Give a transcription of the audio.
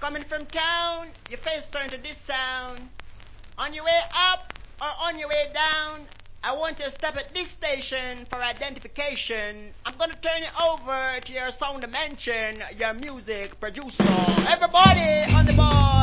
coming from town, your face turn to this sound. On your way up or on your way down, I want you to stop at this station for identification. I'm gonna turn it over to your sound dimension, your music producer. Everybody on the board.